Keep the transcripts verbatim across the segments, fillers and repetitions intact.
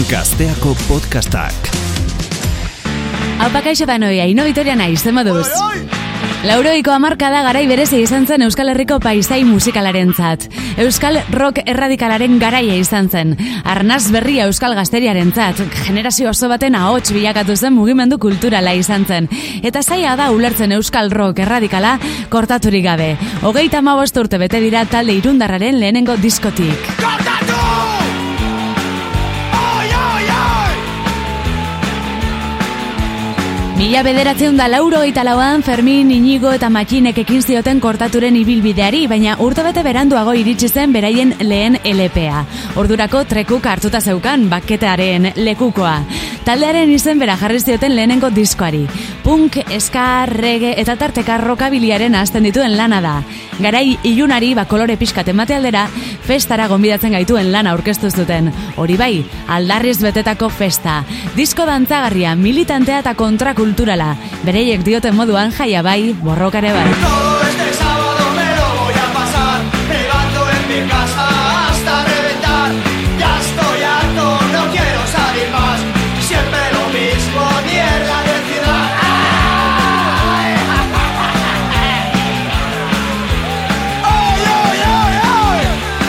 Gazteako podcastak. Aupa kaixo da noia, Ino Vitoria naiz, zen moduz. Lauroiko hamarkada garai berezi izan zen Euskal Herriko paisai musikalarentzat. Euskal rock erradikalaren garaia izan zen. Arnaz berria Euskal gazteriarentzat. Generazio oso baten ahots bilakatu zen mugimendu kulturala izan zen. Eta zaila da ulertzen Euskal rock erradikala kortaturik gabe. Hogeita hamabost urte bete dira talde irundarraren lehenengo diskotik. Mila bederatzeun da lauro eta lauan Fermin, Inigo eta Matxinek ekin zioten kortaturen ibilbideari, baina urtebete beranduago iritsi zen beraien lehen L P-a. Ordurako trekuk hartuta zeukan baketearen lekukoa. Taldearen izen bera jarri zioten lehenengo diskoari. Punk, ska, reggae eta tarteka rokabiliaren hasten dituen lana da. Garai ilunari bakolore pixkat emate aldera, festara gonbidatzen gaituen lana aurkeztu zuten. Hori bai, aldarriz betetako festa. Disko dantzagarria, militantea eta kontrakulturala. Bereiek dioten moduan jaia bai, borrokare bai. Todo este sábado me lo voy a pasar, pegando en mi casa hasta reventar. Ya estoy harto, no quiero salir más, siempre lo mismo, mierda de ciudad. ¡Ay! ¡Ay, ay, ay, ay!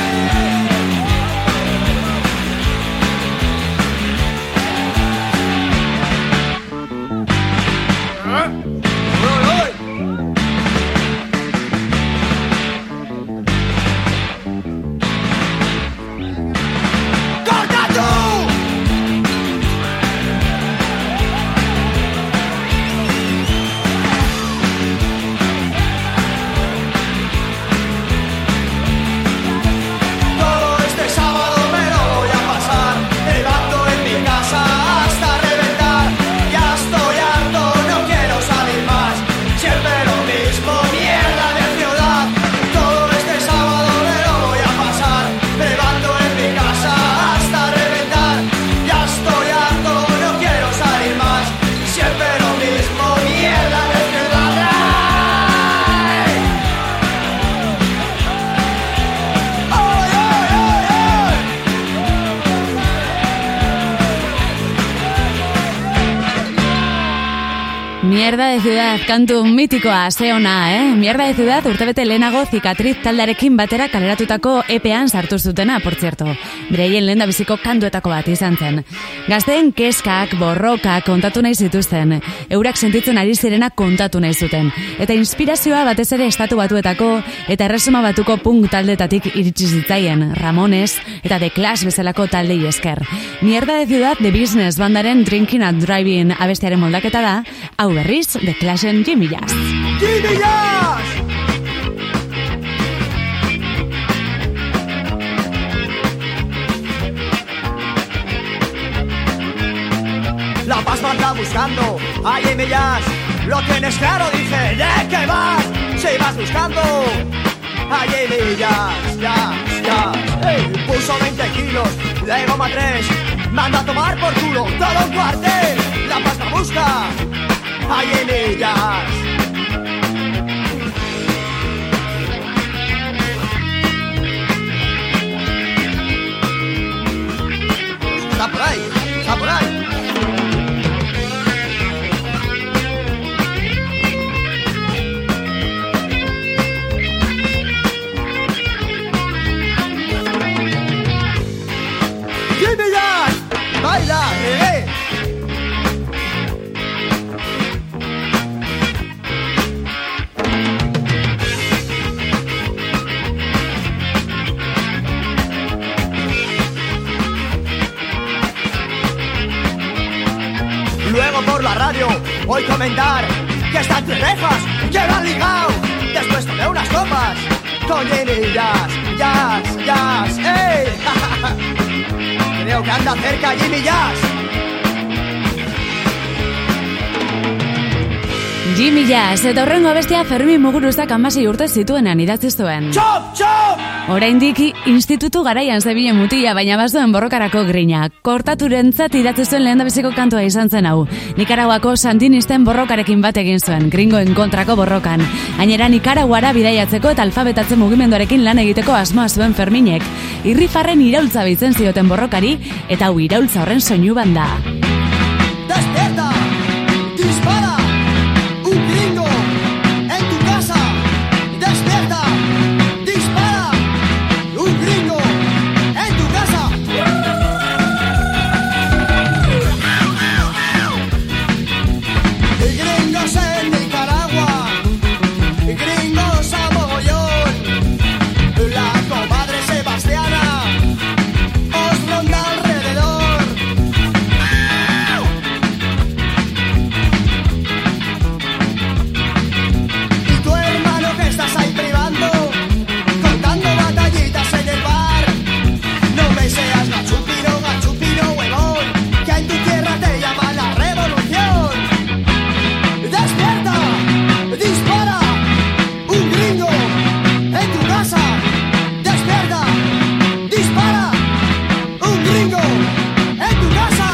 Mierda de Ciudad, kantu mitikoa, ze ona, eh? Mierda de Ciudad urtebete lehenago Zikatriz taldearekin batera kaleratutako E P-an sartu zutena, por cierto. Bereien lehendabiziko kantuetako bat izan zen. Gazteen keskak, borroka kontatu nahi zituzten. Eurak sentitzen ari zirena kontatu nahi zuten. Eta inspirazioa batez ere estatu batuetako eta erresuma batuko punk taldetatik iritsi zitzaien, Ramones eta The Clash bezalako taldei esker. Mierda de Ciudad The Business bandaren Drinking and Driving abestiaren moldaketa da, hau berriz, The Clashen Jimmy Jazz. ¡Jimmy Jazz! La paz me anda buscando, a Jimmy Jazz. Lo tienes claro, dije, ¿de qué vas? Si vas buscando a Jimmy Jazz, Jazz, Jazz. Ey, puso veinte kilos de goma tres, manda a tomar por culo todo un cuartel. La paz me busca a Jimmy Jazz. Está por ahí, está por ahí. Jimmy Jazz, baila, reggae. Luego por la radio, hoy comentar que están tres rejas, que lo han ligado. Después tomé unas copas con Jimmy Jazz, Jazz, Jazz, ¡ey! Creo que anda cerca Jimmy Jazz. Jimmy Jazz, eta horrengo abestia Fermin Muguruzak hamasei urte zituenan idatzi zuen. Txop, txop! Oraindik institutu garaian zebilen mutia, baina bazuen borrokarako grina. Kortaturentzat idatzi zuen lehendabiziko kantua izan zen hau. Nikaraguako sandinisten borrokarekin bat egin zuen, gringoen kontrako borrokan. Gainera Nikaraguara bidaiatzeko eta alfabetatze mugimenduarekin lan egiteko asmoa zuen Ferminek. Irrifarren iraultza bitzen zioten borrokari, eta hau iraultza horren soinu banda. Despierta, dispara, un gringo en tu casa. Despierta, dispara, un gringo en tu casa. Gringos en Nicaragua, gringos a mogollón. La comadre Sebastiana os ronda alrededor. Y tu hermano que estás ahí privando, contando batallitas en el bar. No me seas gachupino, gachupino, huevón, que en tu tierra te llama la revolución. Despierta, dispara, un gringo en tu casa. Despierta, dispara, un gringo en tu casa.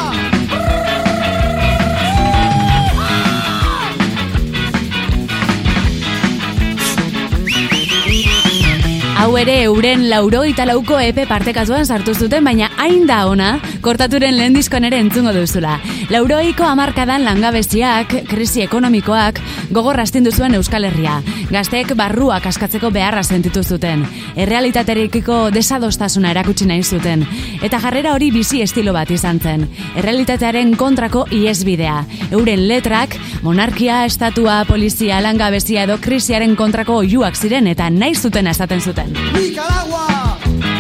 Hau ere euren laurogeita lauko epe partekatuan sartu zuten, baina hain da ona, Kortaturen lehen diskoan ere entzungo duzula. Laurogeiko hamarkadan langabeziak, krisi ekonomikoak, gogorra astindu zuen Euskal Herria. Gazteek barruak askatzeko beharra sentitu zuten. Errealitaterekiko desadostasuna erakutsi nahi zuten. Eta jarrera hori bizi estilo bat izan zen. Errealitatearen kontrako ihesbidea. Euren letrak, monarkia, estatua, polizia, langabezia edo krisiaren kontrako oihuak ziren eta nahi zuten esaten zuten. Nicaragua,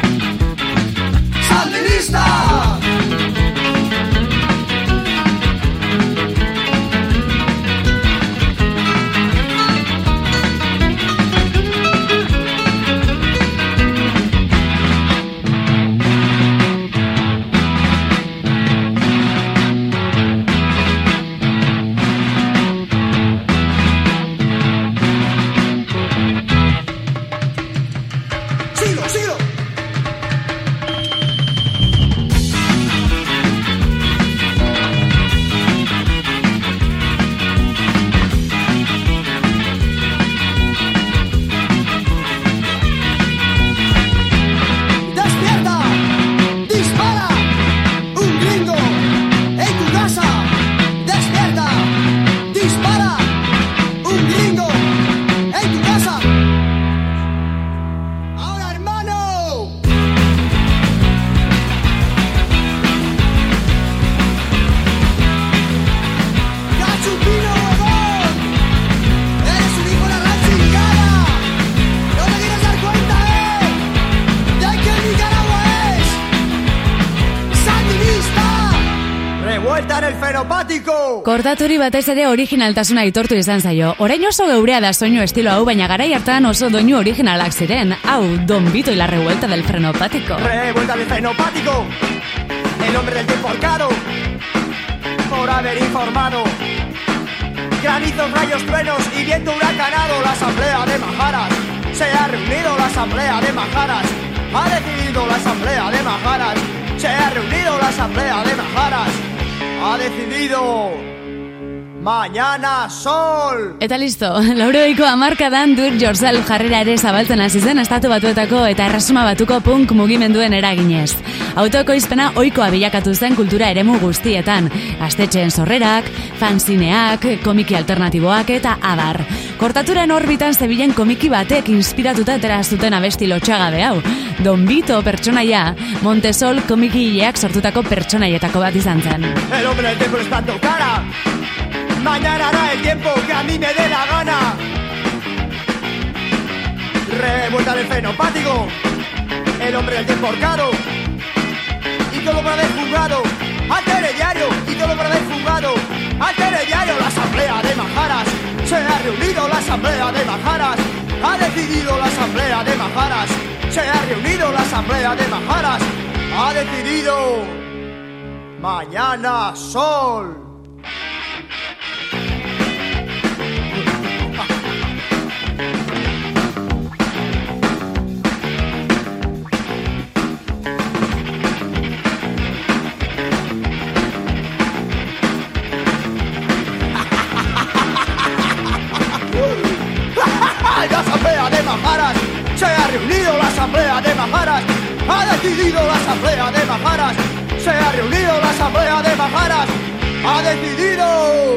sandinista. Síguelo, síguelo. Despierta, dispara, un gringo en tu casa. Despierta, dispara, un gringo en tu casa. Ahora, hermano. Gachupino, huevón. Eres un hijo de la gran chingada. No te quieres dar cuenta, eh, de que Nicaragua es sandinista. Revuelta en el fenopático. Kortaturi batez ere originaltasuna aitortu izan zaio. Orain oso geurea da soinu estilo hau, baina garai hartan oso doinu originalak ziren. Hau, Don Vito y la revuelta del frenopático. Revuelta del fenopático. El hombre del tiempo arcado. Por haber informado. Granizos, rayos, truenos y viento huracanado. La asamblea de Majaras. Se ha reunido la asamblea de Majaras. Ha decidido la asamblea de Majaras. Se ha reunido la asamblea de Majaras. Ha decidido. Mañana sol. Eta listo, laurogeiko hamarkadan do it yourself jarrera ere zabaltzen hasi zen estatu batuetako eta erresuma batuko punk mugimenduen eraginez. Autoekoizpena ohikoa bilakatu zen kultura eremu guztietan, gaztetxeen sorrerak, fanzineak, komiki alternatiboak eta abar. Kortaturen orbitan zebilen komiki batek inspiratuta atera zuten abesti lotxagabe hau. Don Vito pertsonaia, Montesol komikileak sortutako pertsonaietako bat izan zen. El hombre del tiempo está en tu cara. Mañana hará el tiempo que a mí me dé la gana. Revuelta del fenopático. El hombre del tiempo horcado. Y todo por haber jugado al telediario. Y todo por haber jugado al telediario. La asamblea de Majaras. Se ha reunido la asamblea de Majaras. Ha decidido la asamblea de Majaras. Se ha reunido la asamblea de Majaras. Ha decidido. Mañana sol. decidido la asamblea de Majaras, se ha reunido la asamblea de Majaras, ha decidido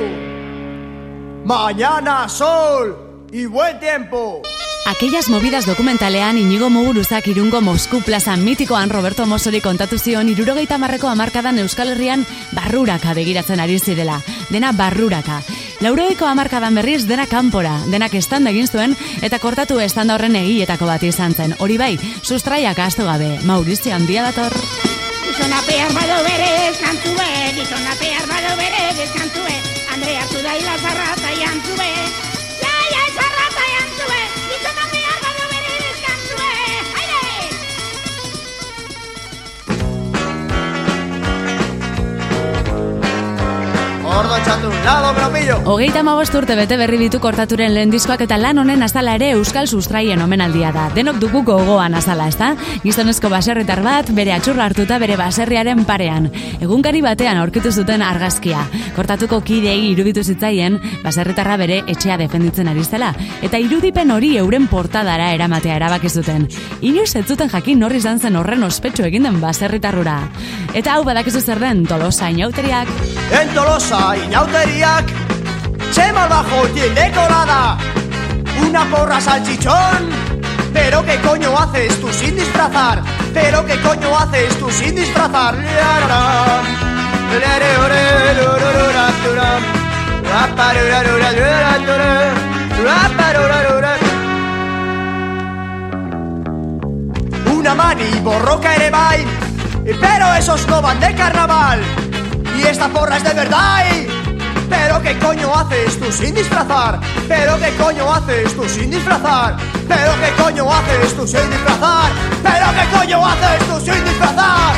mañana sol y buen tiempo. Aquellas movidas dokumentalean Inigo Muguruzak Irungo Mosku Plaza mitikoan Roberto Mosori kontatu zion hirurogeita hamarreko hamarkadan Euskal Herrian barruraka begiratzen ari zirela. Dena barruraka. Laurogeiko hamarkadan berriz dena kanpora, denak estanda egin zuen eta kortatu estanda horren egiletako bat izan zen. Hori bai, sustraiak ahaztu gabe. Maurizio handia dator. Gizonape armado berez kantue, gizonape armado berez kantue, Andrea Zudaila zarrata jantzue, jaia zarrata jantzue, gizonape armado berez kantue, haide! Ordo txatu, lado me lo pillo. Hogeita hamabost urte bete berri ditu kortaturen lehen diskoak eta lan honen azala ere Euskal Sustraien omenaldia da. Denok dugu gogoan azala, ezta? Gizonezko baserritar bat bere atxurra hartuta bere baserriaren parean. Egunkari batean aurkitu zuten argazkia. Kortatuko kidei iruditu zitzaien baserritarra bere etxea defenditzen ari zela eta irudipen hori euren portadara eramatea erabaki zuten. Inoiz ez zuten jakin nor izan zen horren ospetsu egin den baserritarrura. Eta hau badakizu zer den Tolosa inauteriak. En Tolosa inauteriak, Chema al bajo tiene colada, una porra salchichón. Pero qué coño haces tú sin disfrazar, pero qué coño haces tú sin disfrazar. Una mani borroca ere bai, pero esos no van de carnaval. Y esta porra es de verdad. Pero qué coño haces tú sin disfrazar, pero qué coño haces tú sin disfrazar, pero qué coño haces tú sin disfrazar, pero qué coño haces tú sin disfrazar.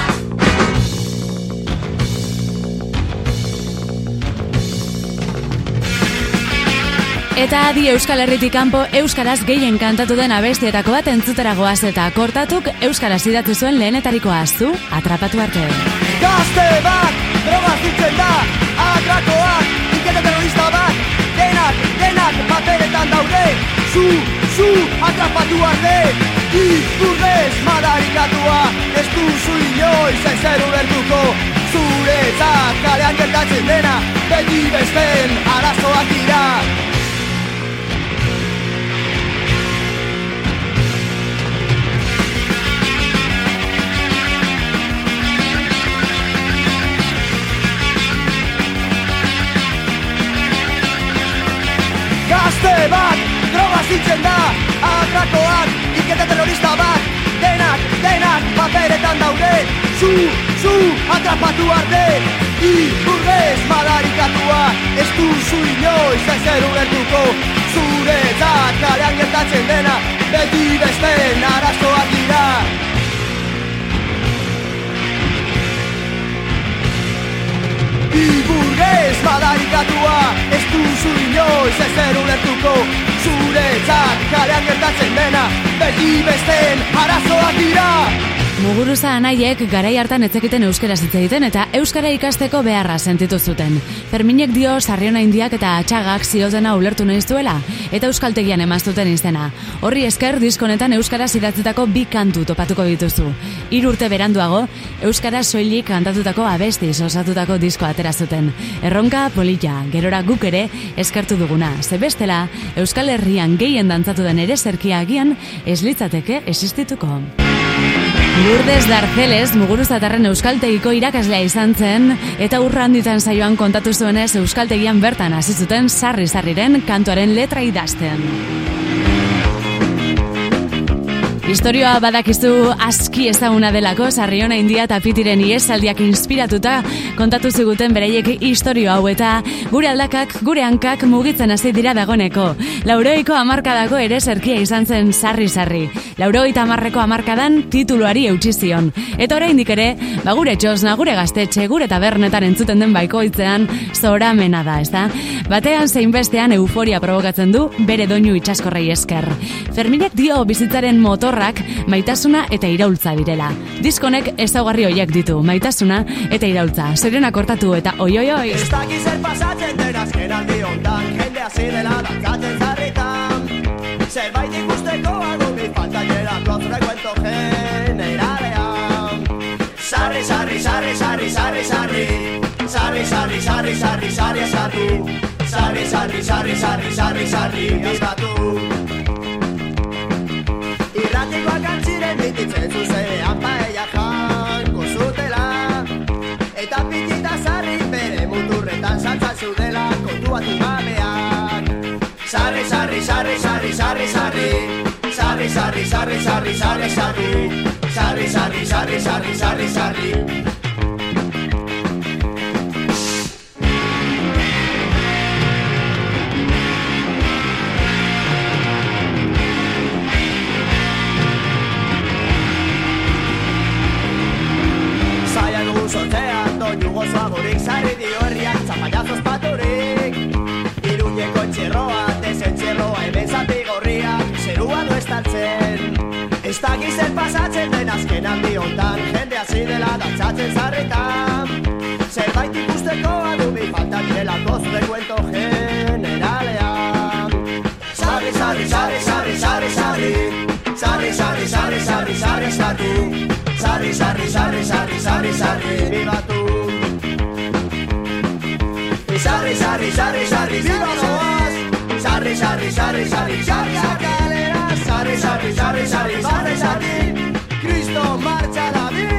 Eta adi Euskal Herritik kanpo euskaraz gehien kantatu den abestietako bat entzutera goaz eta kortatuk euskaraz idatzi zuen lehenetarikoa zu atrapatu arte. Gazte bat, drogaz ditzen da, atrakoak, inkete terrorista bat, denak, denak paperetan daude, zu, zu, atrapatu arte, ikurdez madarikatua, ez duzu inoiz ezer ulertuko, zuretzat kalean gertatzen dena, beti besten arazoak dira. Gazte bat, droga zitzen da, atrakoak, ikete terrorista bat, denak, denak paperetan daude, zu, zu, atrapatu arte, ikurdez madarikatua, ez duzu inoiz ezer ulertuko, zuretzat kalean gertatzen dena, beti besten arazoak dira. Iburgez madarikatua, ez duzu inoiz ezer ulertuko, zuretzat kalean gertatzen dena, beti besten arazoak dira. Muguruza anaiek garai hartan etzekiten euskaraz hitz egiten eta euskara ikasteko beharra sentitu zuten. Ferminek dio Sarriona Indiak eta Atxagak ziotena ulertu nahi zuela eta euskaltegian emaztuten izena. Horri esker diskonetan euskaraz idatzitako bi kantu topatuko dituzu. Hiru urte beranduago, euskaraz soilik kantatutako abestiz osatutako disko atera zuten. Erronka polita, gerora guk ere eskertu duguna. Ze bestela, Euskal Herrian gehien dantzatu den ere zerkia agian ez litzateke existituko. Lourdes Darceles Muguruzatarren euskaltegiko irakaslea izan zen eta urra handitan saioan kontatu zuenez euskaltegian bertan hasi zuten sarri-sarriren kantuaren letra idazten. Historioa badakizu aski ezaguna delako Sarriona India eta Pitiren iesaldiak inspiratuta kontatu ziguten beraiek istorio hau eta gure aldakak, gure hankak mugitzen hasi dira dagoneko. Laurogeiko hamarkadako ere zerkia izan zen sarri-sarri. Laurogeita hamarreko hamarkadan tituluari eutsi zion. Eta oraindik ere, ba gure txosna, gure gaztetxe, gure tabernetan entzuten den baikoitzean zoramena da, ezta? Batean zein bestean euforia provokatzen du bere doinu itsaskorrei esker. Ferminek dio bizitzaren motor maitasuna eta iraultza direla. Diskonek ezaugarri horiek ditu, maitasuna eta iraultza. Zerena kortatu eta oioioi. Ez dakiz zer pasatzen den azken aldi hontan, jende hasi dela dantzatzen zarritan. Zerbait ikusteko algo mi falta llega con frecuento generalean. sarri, sarri, sarri, sarri, sarri, sarri, esatu. Sarri, sarri, sarri, sarri, sarri, sarri, gaztatu. Irratikoak antziren mititzen zuzenean paella janko zutela. Eta pitita sarri bere muturretan saltzan zudela kontuatu gabeak. Sarri, sarri, sarri, sarri, sarri, sarri. Sarri, sarri, sarri, sarri, sarri, sarri. Sarri, sarri, sarri, sarri, sarri, sarri. Sortean doinu gozoagorik sarri dio herriak zapallazos paturik. Iruñeko txerroa, dezen txerroa, hemen zati gorriak, zerua du estaltzen. Ez dakizen pasatzen den azken handi hontan, jende hasi dela dantzatzen zarritan. Zerbait ikusteko adubi falta direlako zure kuento generalean. Sarri, sarri, sarri, sarri, sarri, sarri. Sarri, sarri, sarri, sarri, sarri, eskatu. Sarri, sarri, sarri, sarri, sarri, sarri, bibatu. Sarri, sarri, sarri, sarri, viva noaz. Sarri, sarri, sarri, sarri, sarri, sakalera. Sarri, sarri, sarri, sarri, sarri, sarri, Cristo marcha la vida.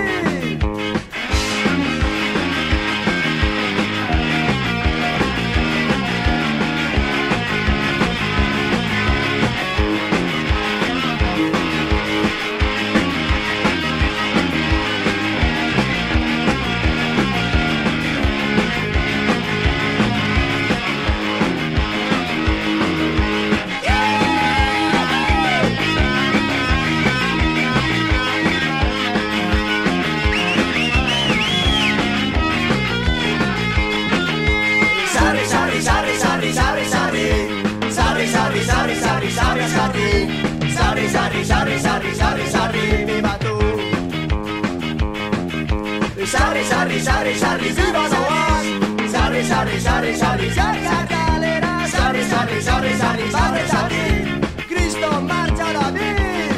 Sarri, sarri, sarri, sarri, sarri, sarri, bibatu. Sarri, sarri, sarri, sarri, viva noaz. Sarri, sarri, sarri, sarri, sarri, sakalera. Sarri, sarri, sarri, sarri, sarri, sarri, Cristo marcha la vida.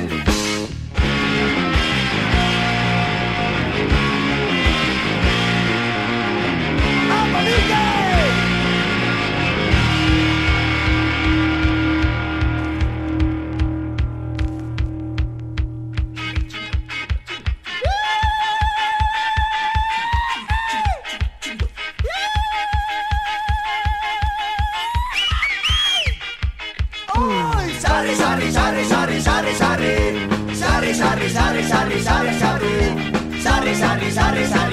Sarri, sarri, sarri, sarri, sarri, sarri, sarri, sarri, sarri, sarri, sarri, sarri, sarri, sarri, sarri, sarri,